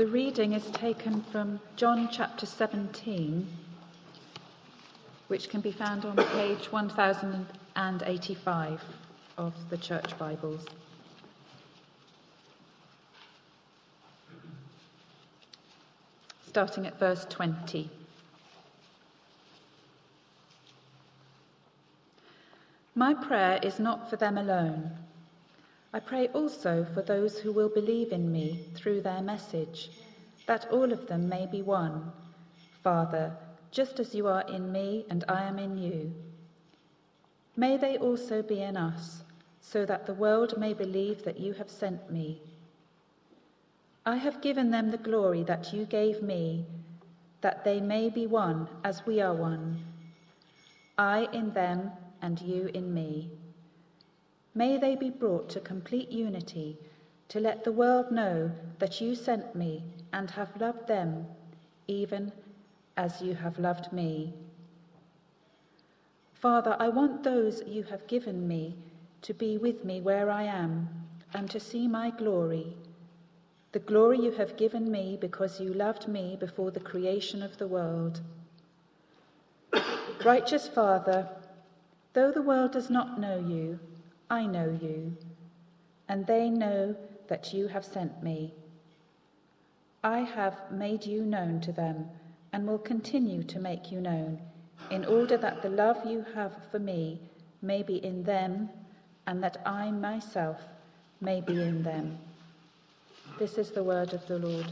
The reading is taken from John chapter 17, which can be found on page 1085 of the Church Bibles. Starting at verse 20. My prayer is not for them alone. I pray also for those who will believe in me through their message, that all of them may be one. Father, just as you are in me and I am in you. May they also be in us, so that the world may believe that you have sent me. I have given them the glory that you gave me, that they may be one as we are one. I in them and you in me. May they be brought to complete unity, to let the world know that you sent me and have loved them, even as you have loved me. Father, I want those you have given me to be with me where I am, and to see my glory, the glory you have given me because you loved me before the creation of the world. Righteous Father, though the world does not know you, I know you, and they know that you have sent me. I have made you known to them and will continue to make you known, in order that the love you have for me may be in them and that I myself may be in them. This is the word of the Lord.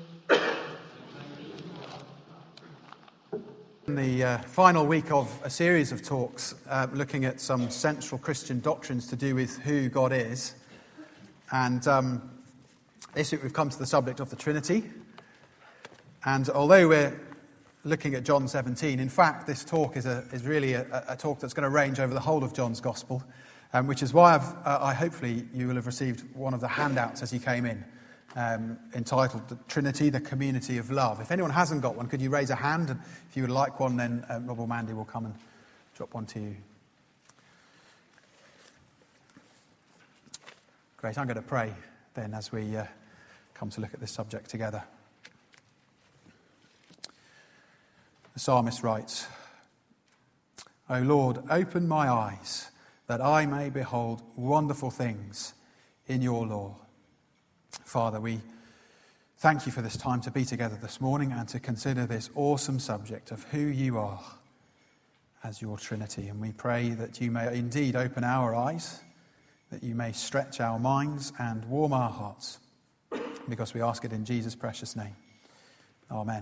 In the final week of a series of talks looking at some central Christian doctrines to do with who God is. And this week we've come to the subject of the Trinity. And although we're looking at John 17, in fact this talk is really a talk that's going to range over the whole of John's Gospel, which is why I hopefully you will have received one of the handouts as you came in, entitled The Trinity, the Community of Love. If anyone hasn't got one, could you raise a hand? And if you would like one, then Rob or Mandy will come and drop one to you. Great, I'm going to pray then as we come to look at this subject together. The psalmist writes, O Lord, open my eyes that I may behold wonderful things in your law. Father, we thank you for this time to be together this morning and to consider this awesome subject of who you are as your Trinity. And we pray that you may indeed open our eyes, that you may stretch our minds and warm our hearts, because we ask it in Jesus' precious name. Amen.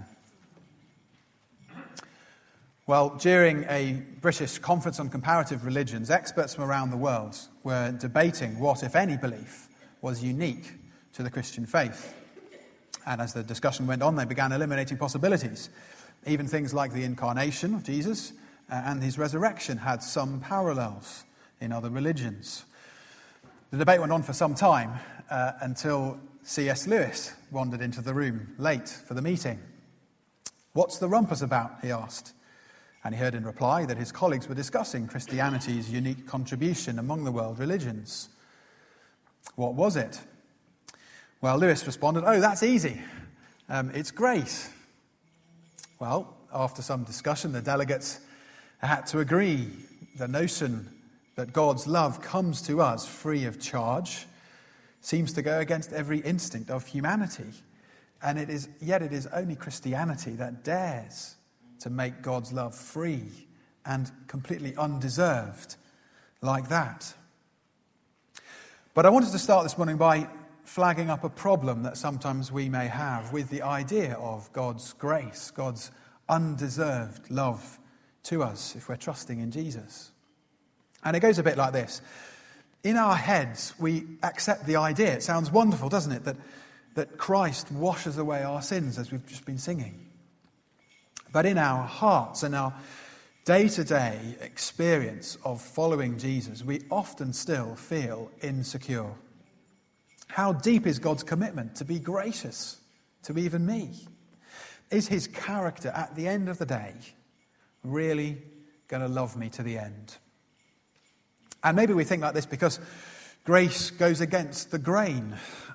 Well, during a British conference on comparative religions, experts from around the world were debating what, if any, belief was unique to the Christian faith. And as the discussion went on, they began eliminating possibilities. Even things like the incarnation of Jesus and his resurrection had some parallels in other religions. The debate went on for some time until C.S. Lewis wandered into the room late for the meeting. "What's the rumpus about?" he asked. And he heard in reply that his colleagues were discussing Christianity's unique contribution among the world religions. What was it? Well, Lewis responded, "Oh, that's easy. It's grace." Well, after some discussion, the delegates had to agree. The notion that God's love comes to us free of charge seems to go against every instinct of humanity. And it is only Christianity that dares to make God's love free and completely undeserved like that. But I wanted to start this morning by flagging up a problem that sometimes we may have with the idea of God's grace, God's undeserved love to us if we're trusting in Jesus. And it goes a bit like this. In our heads, we accept the idea. It sounds wonderful, doesn't it? That Christ washes away our sins, as we've just been singing. But in our hearts and our day-to-day experience of following Jesus, we often still feel insecure. How deep is God's commitment to be gracious to even me? Is his character at the end of the day really going to love me to the end? And maybe we think like this because grace goes against the grain.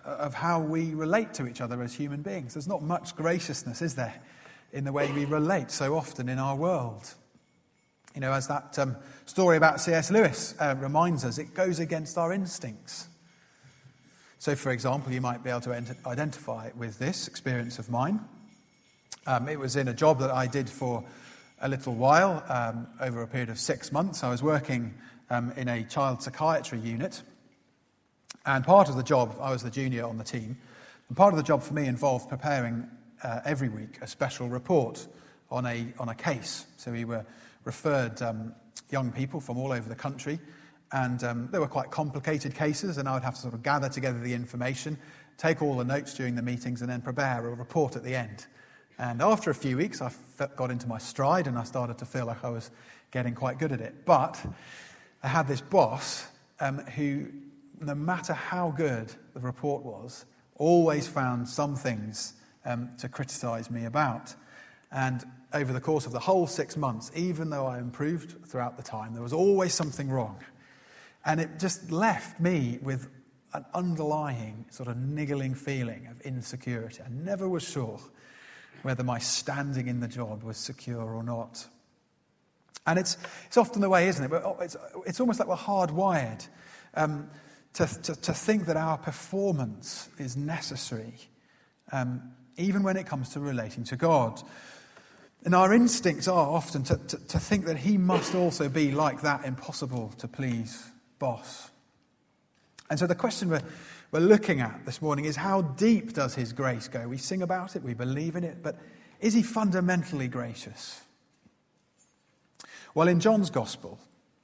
of how we relate to each other as human beings. There's not much graciousness, is there, in the way we relate so often in our world. You know, as that story about C.S. Lewis reminds us, it goes against our instincts. So, for example, you might be able to identify with this experience of mine. It was in a job that I did for a little while, over a period of 6 months. I was working in a child psychiatry unit. And part of the job, I was the junior on the team, and part of the job for me involved preparing every week a special report on a case. So we were referred young people from all over the country, and they were quite complicated cases, and I would have to sort of gather together the information, take all the notes during the meetings, and then prepare a report at the end. And after a few weeks, I got into my stride, and I started to feel like I was getting quite good at it. But I had this boss who, no matter how good the report was, always found some things to criticise me about. And over the course of the whole 6 months, even though I improved throughout the time, there was always something wrong. And it just left me with an underlying sort of niggling feeling of insecurity. I never was sure whether my standing in the job was secure or not. And it's often the way, isn't it? It's almost like we're hardwired to think that our performance is necessary, even when it comes to relating to God. And our instincts are often to think that he must also be like that impossible to please boss. And so the question we're looking at this morning is, how deep does his grace go? We sing about it, we believe in it, but is he fundamentally gracious? Well, in John's Gospel,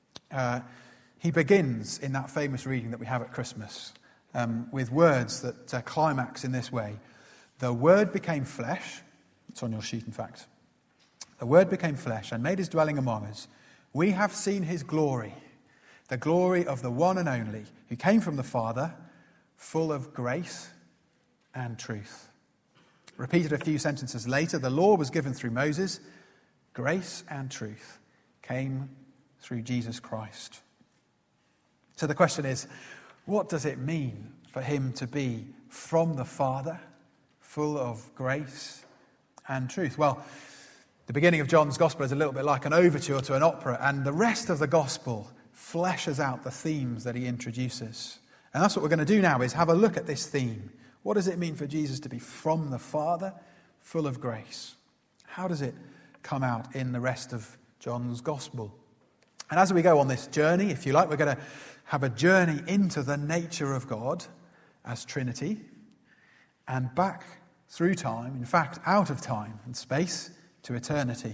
he begins in that famous reading that we have at Christmas with words that climax in this way. The Word became flesh. It's on your sheet, in fact. The Word became flesh and made his dwelling among us. We have seen his glory, the glory of the one and only, who came from the Father, full of grace and truth. Repeated a few sentences later, the law was given through Moses. Grace and truth came through Jesus Christ. So the question is, what does it mean for him to be from the Father, full of grace and truth? Well, the beginning of John's Gospel is a little bit like an overture to an opera, and the rest of the Gospel fleshes out the themes that he introduces. And that's what we're going to do now, is have a look at this theme. What does it mean for Jesus to be from the Father, full of grace? How does it come out in the rest of John's Gospel? And as we go on this journey, if you like, we're going to have a journey into the nature of God as Trinity, and back through time, in fact, out of time and space to eternity.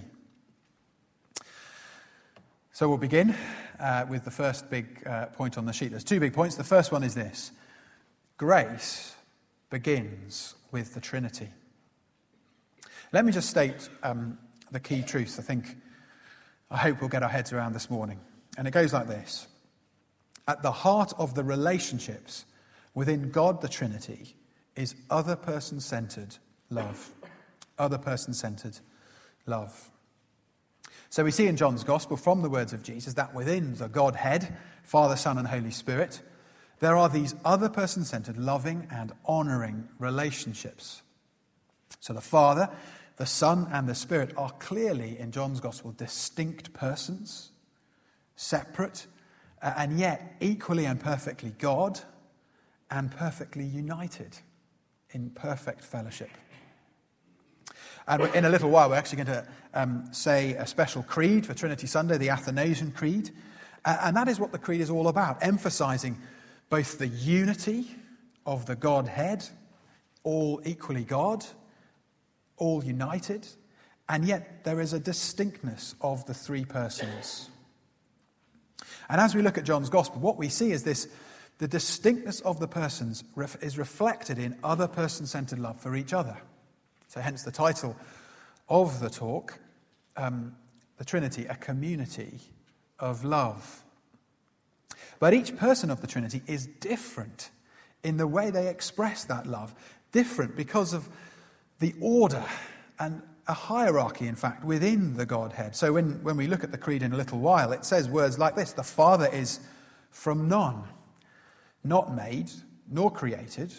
So we'll begin with the first big point on the sheet. There's two big points. The first one is this: grace begins with the Trinity. Let me just state the key truths I hope we'll get our heads around this morning. And it goes like this. At the heart of the relationships within God the Trinity is other person-centered love. Other person-centered love. So we see in John's Gospel, from the words of Jesus, that within the Godhead, Father, Son, and Holy Spirit, there are these other person-centered, loving and honouring relationships. So the Father, the Son, and the Spirit are clearly, in John's Gospel, distinct persons, separate, and yet equally and perfectly God, and perfectly united in perfect fellowship. And in a little while, we're actually going to say a special creed for Trinity Sunday, the Athanasian Creed. And that is what the creed is all about, emphasising both the unity of the Godhead, all equally God, all united, and yet there is a distinctness of the three persons. And as we look at John's Gospel, what we see is this: the distinctness of the persons is reflected in other person-centered love for each other. So hence the title of the talk, the Trinity, a community of love. But each person of the Trinity is different in the way they express that love. Different because of the order and a hierarchy, in fact, within the Godhead. So when we look at the creed in a little while, it says words like this: the Father is from none, not made, nor created,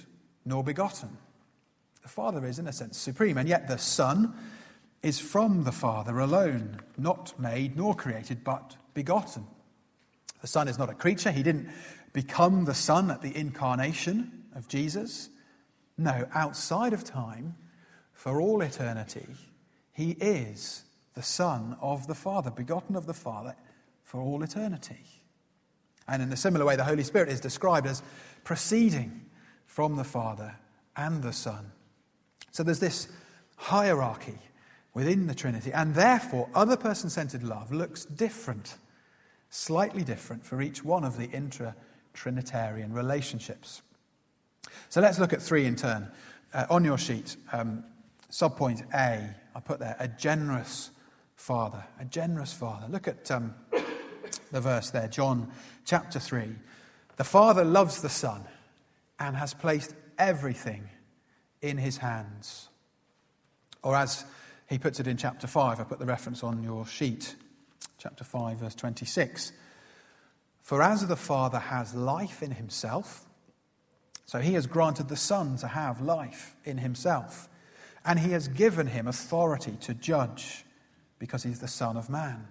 nor begotten. The Father is, in a sense, supreme, and yet the Son is from the Father alone, not made nor created, but begotten. The Son is not a creature. He didn't become the Son at the incarnation of Jesus. No, outside of time, for all eternity, he is the Son of the Father, begotten of the Father for all eternity. And in a similar way, the Holy Spirit is described as proceeding from the Father and the Son. So there's this hierarchy within the Trinity, and therefore other person-centered love looks different, slightly different for each one of the intra-Trinitarian relationships. So let's look at three in turn. On your sheet, subpoint A, I put there, a generous Father. A generous Father. Look at the verse there, John chapter 3. The Father loves the Son and has placed everything in his hands. Or as he puts it in chapter 5, I put the reference on your sheet, chapter 5, verse 26. For as the Father has life in himself, so he has granted the Son to have life in himself, and he has given him authority to judge because he's the Son of Man.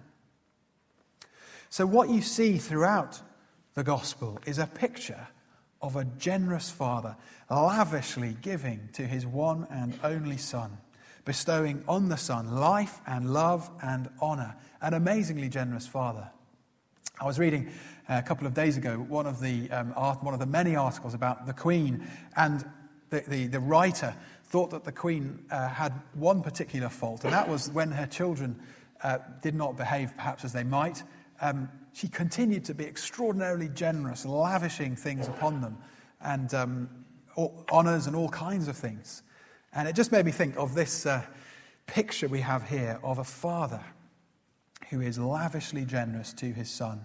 So what you see throughout the gospel is a picture of a generous Father lavishly giving to his one and only Son, bestowing on the Son life and love and honor. An amazingly generous Father. I was reading a couple of days ago one of the many articles about the Queen, and the writer thought that the Queen had one particular fault, and that was when her children did not behave perhaps as they might. She continued to be extraordinarily generous, lavishing things upon them, and honours and all kinds of things. And it just made me think of this picture we have here of a father who is lavishly generous to his Son.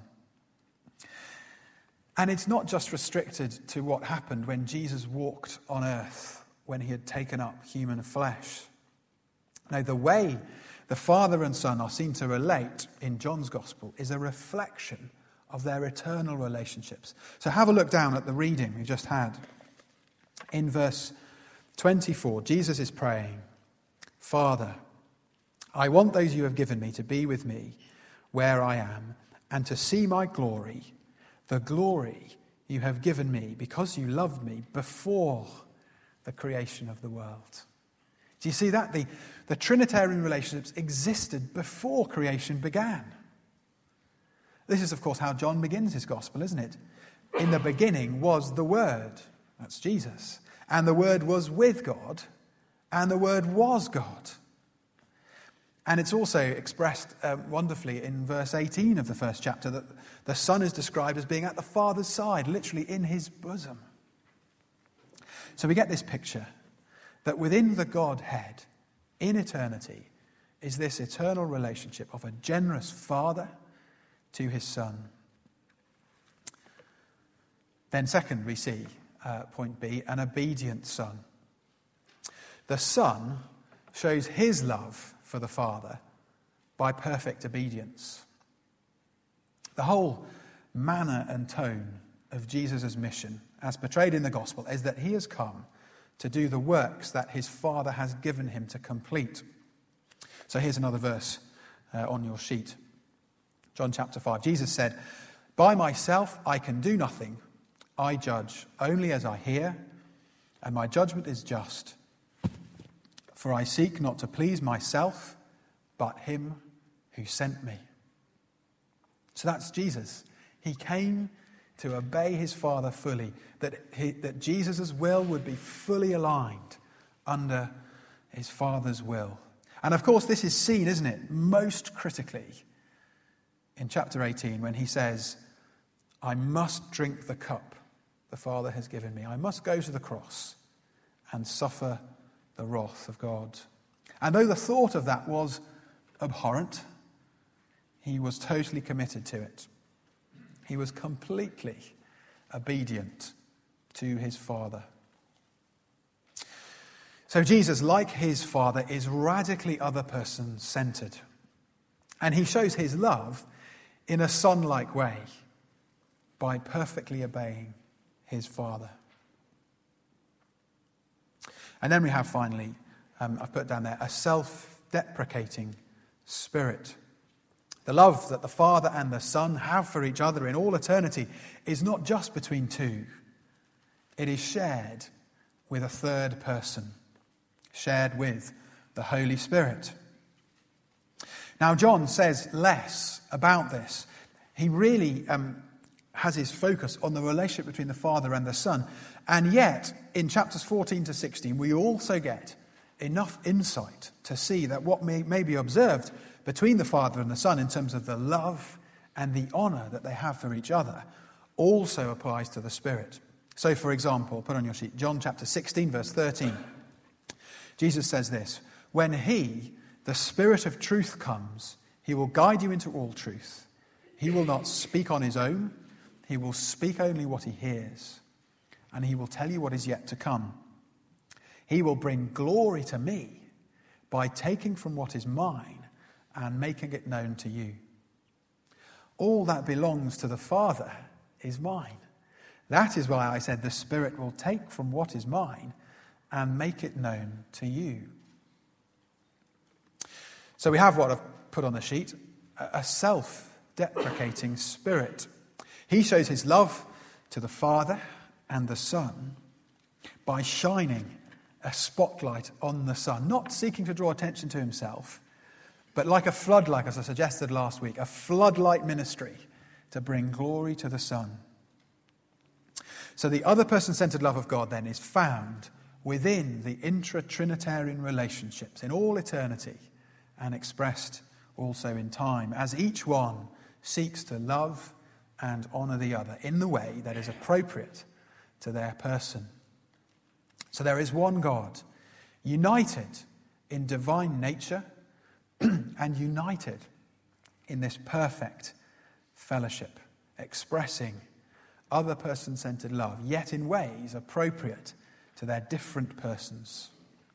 And it's not just restricted to what happened when Jesus walked on earth, when he had taken up human flesh. No, the way the Father and Son are seen to relate in John's Gospel is a reflection of their eternal relationships. So have a look down at the reading we just had. In verse 24, Jesus is praying, Father, I want those you have given me to be with me where I am, and to see my glory, the glory you have given me because you loved me before the creation of the world. Do you see that? The Trinitarian relationships existed before creation began. This is, of course, how John begins his gospel, isn't it? In the beginning was the Word. That's Jesus. And the Word was with God, and the Word was God. And it's also expressed wonderfully in verse 18 of the first chapter that the Son is described as being at the Father's side, literally in his bosom. So we get this picture that within the Godhead, in eternity, is this eternal relationship of a generous Father to his Son. Then second, we see, point B, an obedient Son. The Son shows his love for the Father by perfect obedience. The whole manner and tone of Jesus' mission, as portrayed in the Gospel, is that he has come to do the works that his Father has given him to complete. So here's another verse on your sheet. John chapter 5. Jesus said, by myself I can do nothing. I judge only as I hear, and my judgment is just. For I seek not to please myself, but him who sent me. So that's Jesus. He came to obey his Father fully, that Jesus' will would be fully aligned under his Father's will. And of course this is seen, isn't it, most critically in chapter 18 when he says, I must drink the cup the Father has given me. I must go to the cross and suffer the wrath of God. And though the thought of that was abhorrent, he was totally committed to it. He was completely obedient to his Father. So Jesus, like his Father, is radically other person-centered. And he shows his love in a son-like way by perfectly obeying his Father. And then we have finally, I've put down there, a self-deprecating spirit. The love that the Father and the Son have for each other in all eternity is not just between two. It is shared with a third person, shared with the Holy Spirit. Now, John says less about this. He really has his focus on the relationship between the Father and the Son. And yet, in chapters 14 to 16, we also get enough insight to see that what may be observed between the Father and the Son in terms of the love and the honour that they have for each other also applies to the Spirit. So, for example, put on your sheet, John chapter 16, verse 13. Jesus says this, "When he, the Spirit of truth, comes, he will guide you into all truth. He will not speak on his own. He will speak only what he hears, and he will tell you what is yet to come. He will bring glory to me by taking from what is mine and making it known to you. All that belongs to the Father is mine. That is why I said the Spirit will take from what is mine and make it known to you." So we have what I've put on the sheet, a self-deprecating spirit. He shows his love to the Father and the Son by shining a spotlight on the Son, not seeking to draw attention to himself, but like a floodlight, as I suggested last week, a floodlight ministry to bring glory to the Son. So the other person-centered love of God then is found within the intra-Trinitarian relationships in all eternity and expressed also in time, as each one seeks to love and honour the other in the way that is appropriate to their person. So there is one God, united in divine nature and united in this perfect fellowship, expressing other person-centered love, yet in ways appropriate to their different persons.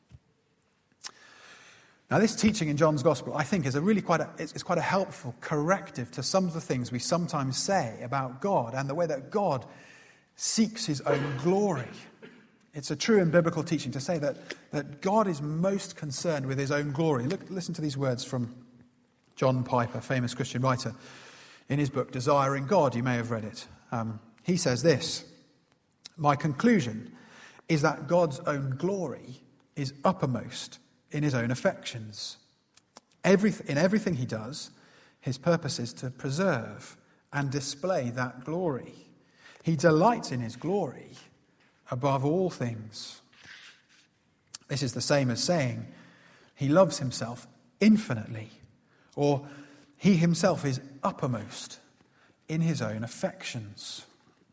Now, this teaching in John's Gospel, I think, is quite a helpful corrective to some of the things we sometimes say about God and the way that God seeks his own glory. It's a true and biblical teaching to say that God is most concerned with his own glory. Listen to these words from John Piper, famous Christian writer, in his book, Desiring God. You may have read it. He says this, "My conclusion is that God's own glory is uppermost in his own affections. In everything he does, his purpose is to preserve and display that glory. He delights in his glory above all things. This is the same as saying he loves himself infinitely, or he himself is uppermost in his own affections."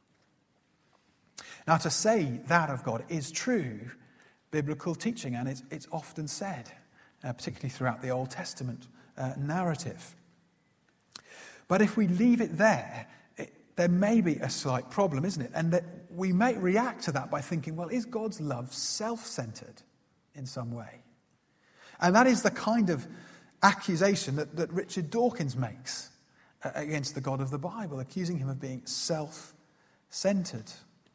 Now, to say that of God is true biblical teaching, and it's often said, particularly throughout the Old Testament narrative. But if we leave it there, there may be a slight problem, isn't it? And that we may react to that by thinking, well, is God's love self-centered in some way? And that is the kind of accusation that Richard Dawkins makes against the God of the Bible, accusing him of being self-centered.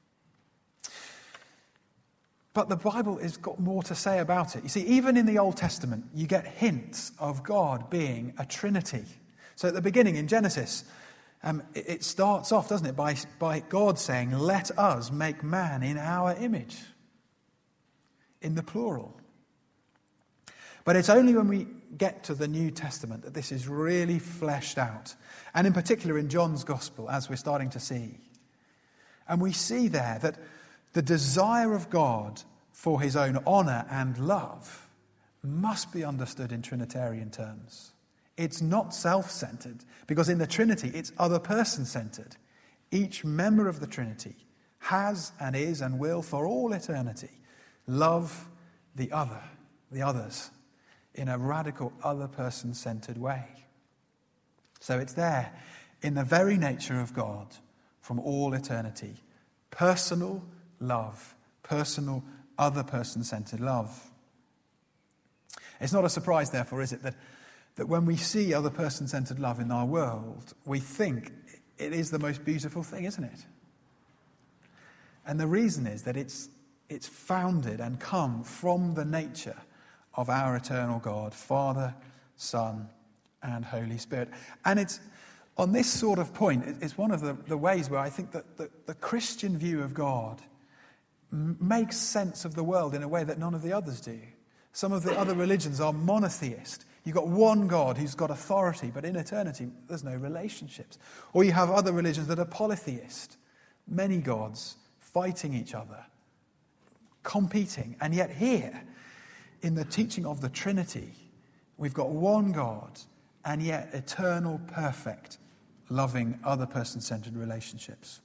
But the Bible has got more to say about it. You see, even in the Old Testament, you get hints of God being a Trinity. So at the beginning, in Genesis, it starts off, doesn't it, by God saying, "Let us make man in our image," in the plural. But it's only when we get to the New Testament that this is really fleshed out. And in particular in John's Gospel, as we're starting to see. And we see there that the desire of God for his own honour and love must be understood in Trinitarian terms. It's not self-centered, because in the Trinity it's other person-centered. Each member of the Trinity has and is and will for all eternity love the others, in a radical other person-centered way. So it's there in the very nature of God from all eternity. Personal love, personal, other person-centered love. It's not a surprise, therefore, is it, that when we see other person-centered love in our world, we think it is the most beautiful thing, isn't it? And the reason is that it's It's founded and come from the nature of our eternal God, Father, Son, and Holy Spirit. And it's on this sort of point, it's one of the ways where I think that the Christian view of God makes sense of the world in a way that none of the others do. Some of the other religions are monotheist. You've got one God who's got authority, but in eternity there's no relationships. Or you have other religions that are polytheist, many gods fighting each other, competing. And yet here, in the teaching of the Trinity, we've got one God, and yet eternal, perfect, loving, other person-centered relationships.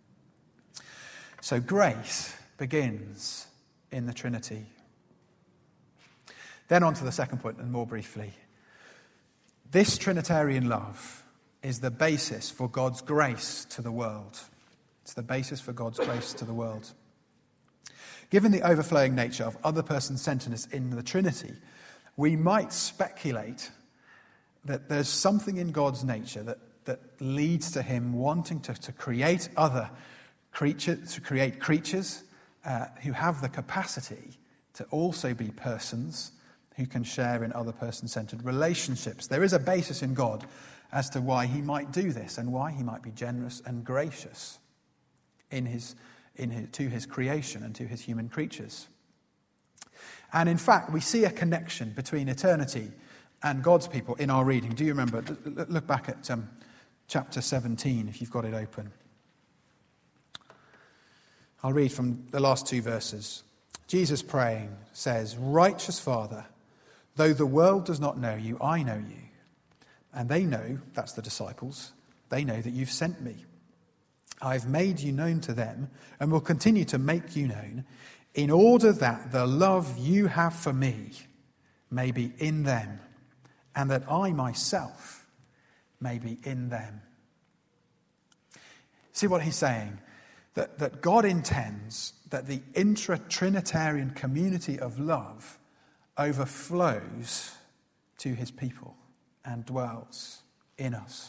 So grace begins in the Trinity. Then on to the second point, and more briefly. This Trinitarian love is the basis for God's grace to the world. It's the basis for God's grace to the world. Given the overflowing nature of other person-centeredness in the Trinity, we might speculate that there's something in God's nature that leads to him wanting to create other creatures, to create creatures who have the capacity to also be persons who can share in other person-centered relationships. There is a basis in God as to why he might do this and why he might be generous and gracious to his creation and to his human creatures. And in fact, we see a connection between eternity and God's people in our reading. Do you remember? Look back at chapter 17, if you've got it open. I'll read from the last two verses. Jesus praying says, "Righteous Father, though the world does not know you, I know you. And they know," that's the disciples, "they know that you've sent me. I've made you known to them and will continue to make you known, in order that the love you have for me may be in them, and that I myself may be in them." See what he's saying? That God intends that the intra-Trinitarian community of love overflows to his people and dwells in us.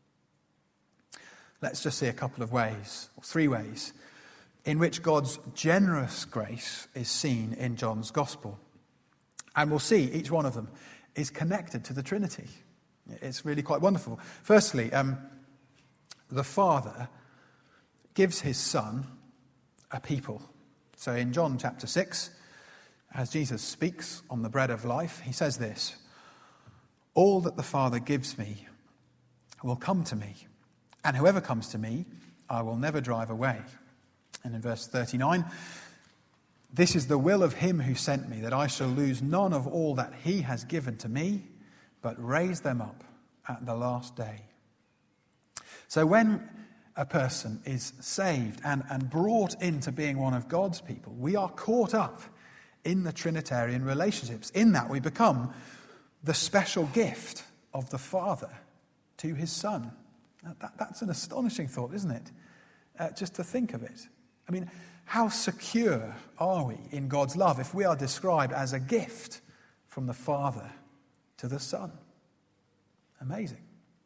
Let's just see a couple of ways, or three ways, in which God's generous grace is seen in John's Gospel. And we'll see each one of them is connected to the Trinity. It's really quite wonderful. Firstly, the Father gives his Son a people. So in John chapter 6, as Jesus speaks on the bread of life, he says this, "All that the Father gives me will come to me, and whoever comes to me, I will never drive away." And in verse 39, "This is the will of him who sent me, that I shall lose none of all that he has given to me, but raise them up at the last day." So when a person is saved and brought into being one of God's people, we are caught up in the Trinitarian relationships. In that we become the special gift of the Father to his Son. That's an astonishing thought, isn't it? Just to think of it. I mean, how secure are we in God's love if we are described as a gift from the Father to the Son? Amazing.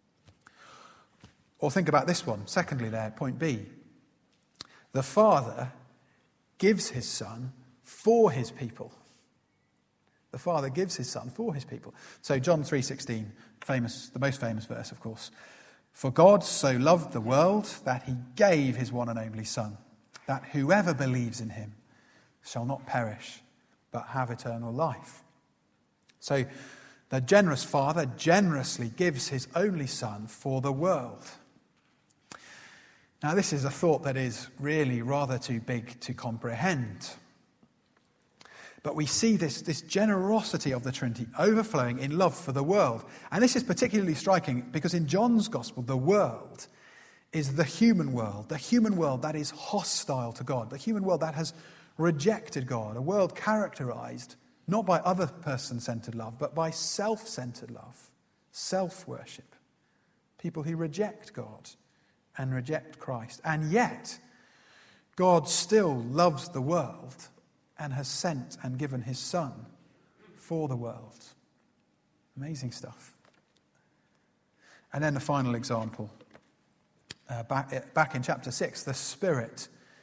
Or think about this one. Secondly there, point B. The Father gives his Son for his people. The Father gives his Son for his people. So John 3:16, the most famous verse, of course. "For God so loved the world that he gave his one and only Son, that whoever believes in him shall not perish, but have eternal life." So the generous Father generously gives his only Son for the world. Now this is a thought that is really rather too big to comprehend. But we see this generosity of the Trinity overflowing in love for the world. And this is particularly striking because in John's Gospel, the world is the human world that is hostile to God, the human world that has rejected God, a world characterized not by other person-centered love, but by self-centered love, self-worship, people who reject God and reject Christ. And yet, God still loves the world and has sent and given his Son for the world. Amazing stuff. And then the final example. Back in chapter 6, the Spirit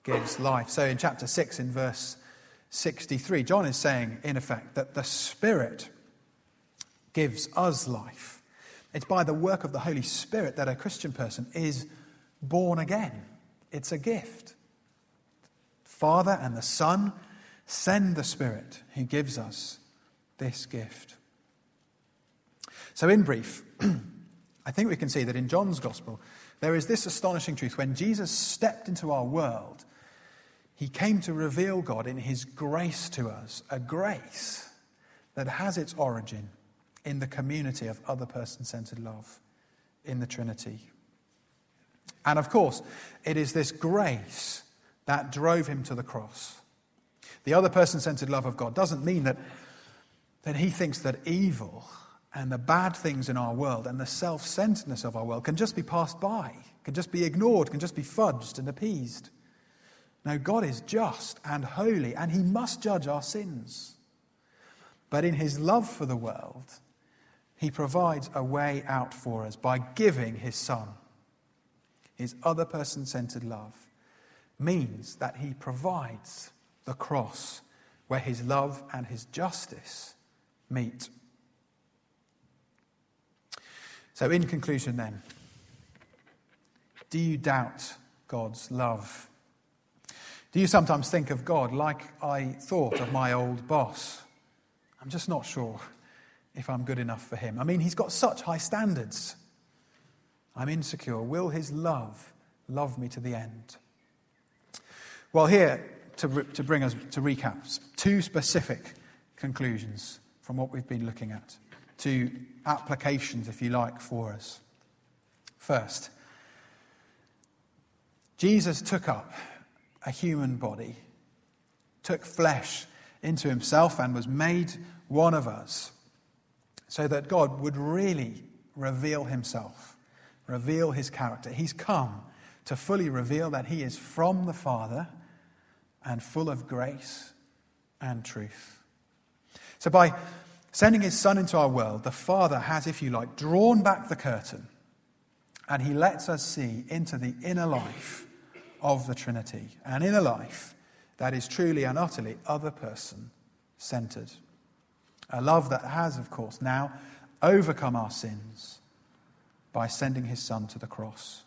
gives life. So in chapter 6, in verse 63, John is saying, in effect, that the Spirit gives us life. It's by the work of the Holy Spirit that a Christian person is born again. It's a gift. Father and the Son send the Spirit who gives us this gift. So in brief, I think we can see that in John's Gospel, there is this astonishing truth. When Jesus stepped into our world, he came to reveal God in his grace to us, a grace that has its origin in the community of other person-centered love, in the Trinity. And of course, it is this grace that drove him to the cross. The other person-centered love of God doesn't mean that he thinks that evil and the bad things in our world and the self-centeredness of our world can just be passed by, can just be ignored, can just be fudged and appeased. No, God is just and holy, and he must judge our sins. But in his love for the world, he provides a way out for us by giving his Son. His other person-centered love means that he provides the cross where his love and his justice meet. So in conclusion then, do you doubt God's love? Do you sometimes think of God like I thought of my old boss? I'm just not sure if I'm good enough for him. I mean, he's got such high standards. I'm insecure. Will his love me to the end? Well, here, to bring us to recap, two specific conclusions from what we've been looking at. Two applications, if you like, for us. First, Jesus took up a human body, took flesh into himself and was made one of us so that God would really reveal himself, reveal his character. He's come to fully reveal that he is from the Father and full of grace and truth. So by sending his Son into our world, the Father has, if you like, drawn back the curtain, and he lets us see into the inner life of the Trinity, an inner life that is truly and utterly other person-centered. A love that has, of course, now overcome our sins by sending his Son to the cross.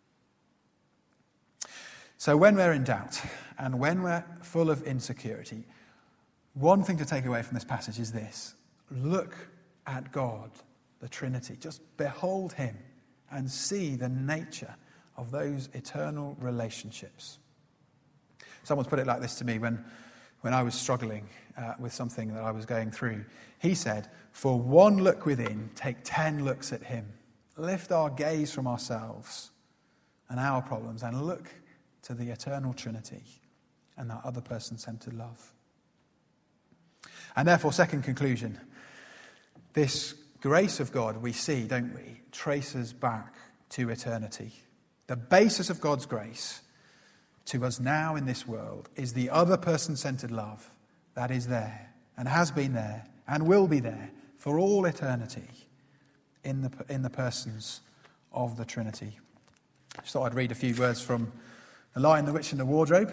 So when we're in doubt and when we're full of insecurity, one thing to take away from this passage is this: look at God, the Trinity. Just behold him and see the nature of those eternal relationships. Someone's put it like this to me when I was struggling with something that I was going through. He said, for one look within, take 10 looks at him. Lift our gaze from ourselves and our problems and look to the eternal Trinity and that other person-centered love. And therefore, second conclusion, this grace of God we see, don't we, traces back to eternity. The basis of God's grace to us now in this world is the other person-centered love that is there and has been there and will be there for all eternity in the persons of the Trinity. I just thought I'd read a few words from The Lion, the Witch and the Wardrobe.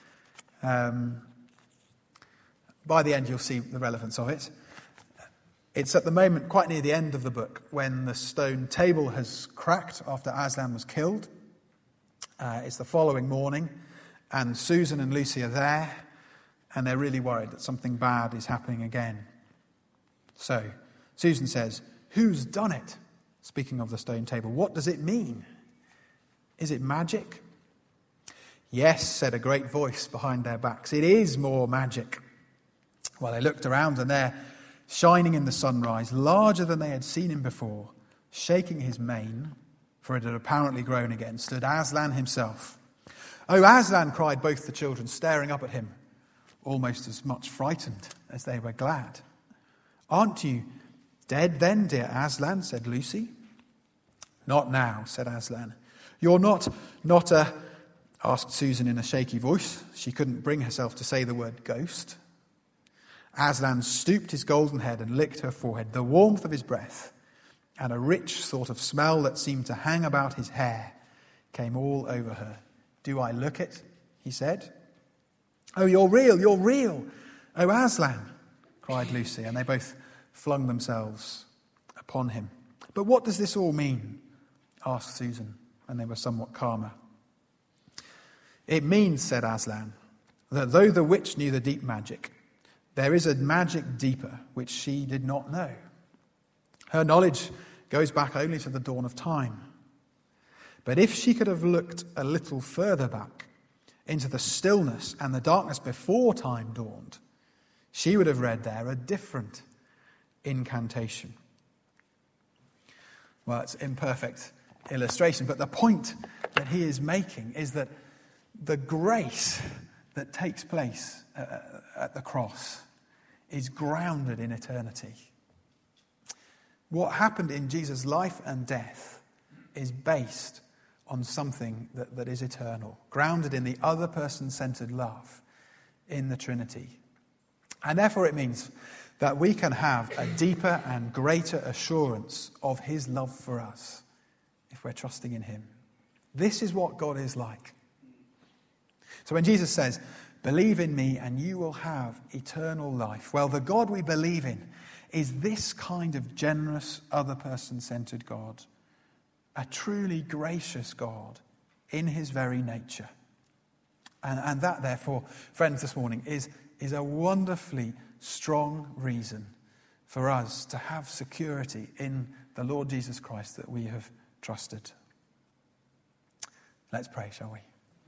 By the end you'll see the relevance of it. It's at the moment quite near the end of the book when the stone table has cracked after Aslan was killed. It's the following morning and Susan and Lucy are there and they're really worried that something bad is happening again. So Susan says, "Who's done it?" Speaking of the stone table, what does it mean? Is it magic? Yes, said a great voice behind their backs. It is more magic. Well, they looked around and there, shining in the sunrise, larger than they had seen him before, shaking his mane, for it had apparently grown again, stood Aslan himself. "Oh, Aslan," cried both the children, staring up at him, almost as much frightened as they were glad. "Aren't you dead then, dear Aslan?" said Lucy. "Not now," said Aslan. "You're not asked Susan in a shaky voice. She couldn't bring herself to say the word ghost. Aslan stooped his golden head and licked her forehead, the warmth of his breath, and a rich sort of smell that seemed to hang about his hair came all over her. "Do I look it?" he said. "Oh, you're real, you're real. Oh, Aslan," cried Lucy, and they both flung themselves upon him. "But what does this all mean?" asked Susan, and they were somewhat calmer. "It means," said Aslan, "that though the witch knew the deep magic, there is a magic deeper which she did not know. Her knowledge goes back only to the dawn of time. But if she could have looked a little further back into the stillness and the darkness before time dawned, she would have read there a different incantation." Well, it's imperfect illustration, but the point that he is making is that the grace that takes place at the cross is grounded in eternity. What happened in Jesus' life and death is based on something that is eternal, grounded in the other person-centered love in the Trinity. And therefore it means that we can have a deeper and greater assurance of his love for us if we're trusting in him. This is what God is like. So when Jesus says, "Believe in me and you will have eternal life," well, the God we believe in is this kind of generous, other person-centered God, a truly gracious God in his very nature. And that, therefore, friends, this morning is a wonderfully strong reason for us to have security in the Lord Jesus Christ that we have trusted. Let's pray, shall we?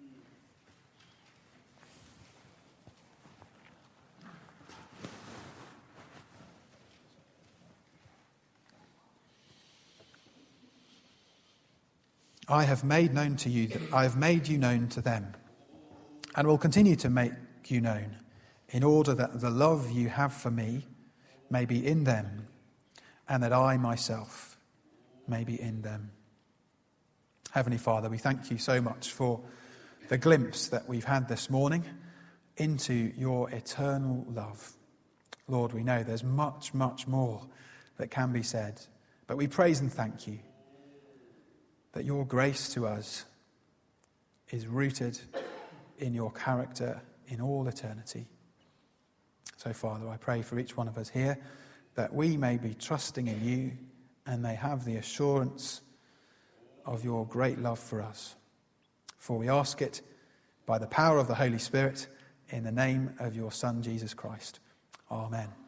I have made known to you that I have made you known to them, and will continue to make you known, in order that the love you have for me may be in them, and that I myself may be in them. Heavenly Father, we thank you so much for the glimpse that we've had this morning into your eternal love. Lord, we know there's much, much more that can be said, but we praise and thank you that your grace to us is rooted in your character in all eternity. So, Father, I pray for each one of us here that we may be trusting in you and may have the assurance of your great love for us. For we ask it by the power of the Holy Spirit in the name of your Son, Jesus Christ. Amen.